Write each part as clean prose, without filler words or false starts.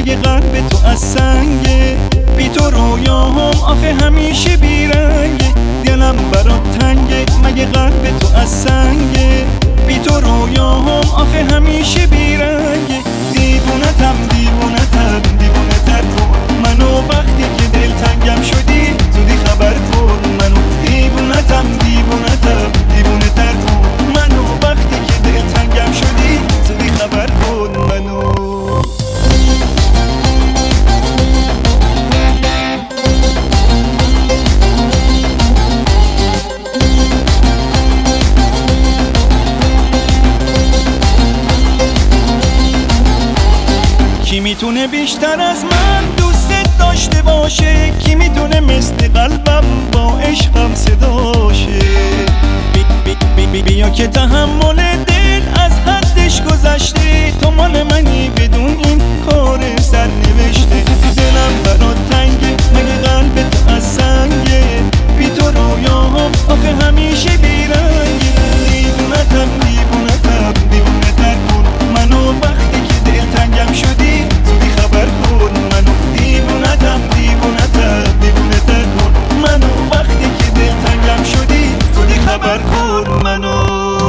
مگه قلب تو از سنگه؟ بی تو رویاهم آخه همیشه بیرنگه. دلم برات تنگه مگه قلب تو از سنگه؟ بی تو رویاهم آخه همیشه بیرنگه. دیوونتم دیوونتم دیوونتر کن منو، وقتی که دلتنگم شدی زودی خبر کن منو. دیوونتم دیوونتم دیوونتر کن منو، وقتی که دلتنگم شدی زودی خبر کن منو. کی میتونه بیشتر از من دوست داشته باشه؟ کی میتونه مثل قلبم با عشقم صداشه؟ بیا که تحمل دل از حدش گذشته، تو مال منی بدون این کار سرنوشته. دلم برات تنگه مگه قلب تو از سنگه؟ بی تو رویاهم آخه همیشه بیرنگه. دیوونتم دیوونتم دیوونتر کن منو، وقتی که دلتنگم شدی زودی خبر کن منو. دیوونتم دیوونتم دیوونتر کن منو، وقتی که دلتنگم شدی زودی خبر کن منو.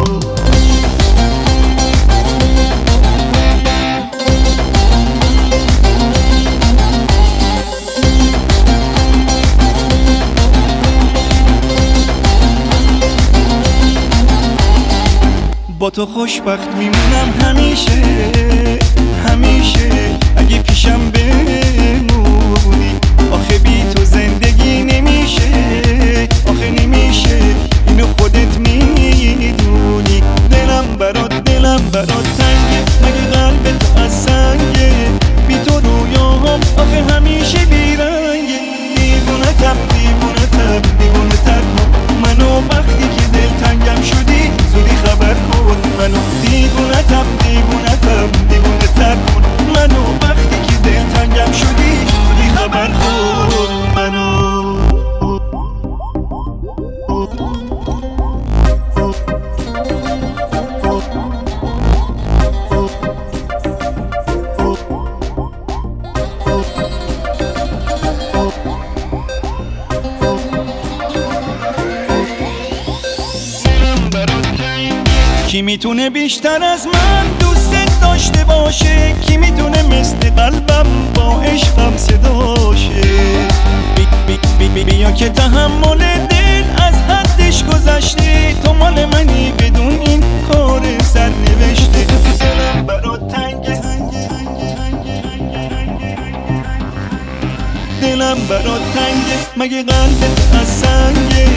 با تو خوشبخت میمونم همیشه همیشه، اگه پیشم بمونی. آخه بی تو زندگی نمیشه آخه نمیشه، اینو خودت میدونی. دلم برات تنگه مگه قلب تو از سنگه؟ بی تو رویاهم آخه همیشه بیرنگه. دیوونتم دیوونتم دیوونتر کن منو، وقتی که دلتنگم شدی زودی خبر کن منو. دیوونتم دیوونتم دیوونتر کن منو، وقتی که دلتنگم شدی زودی خبر کن منو. کی میتونه بیشتر از من دوست داشته باشه؟ کی میتونه مثل قلبم با عشقم صداشه؟ بیا که تحمل دل از حدش گذشته، تو مال منی بدون این کار سرنوشته. دلم برات تنگه دلم برات تنگه مگه قلبت از سنگه؟